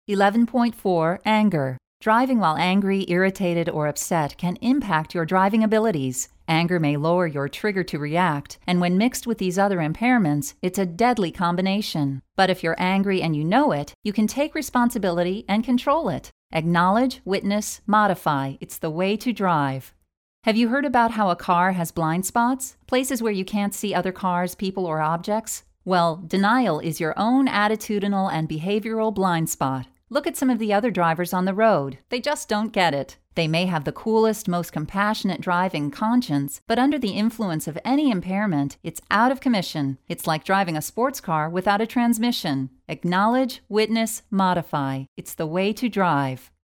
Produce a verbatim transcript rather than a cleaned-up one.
eleven point four. Anger. Driving while angry, irritated, or upset can impact your driving abilities. Anger may lower your trigger to react, and when mixed with these other impairments, it's a deadly combination. But if you're angry and you know it, you can take responsibility and control it. Acknowledge, witness, modify. It's the way to drive. Have you heard about how a car has blind spots? Places where you can't see other cars, people, or objects? Well, denial is your own attitudinal and behavioral blind spot. Look at some of the other drivers on the road. They just don't get it. They may have the coolest, most compassionate driving conscience, but under the influence of any impairment, it's out of commission. It's like driving a sports car without a transmission. Acknowledge, witness, modify. It's the way to drive.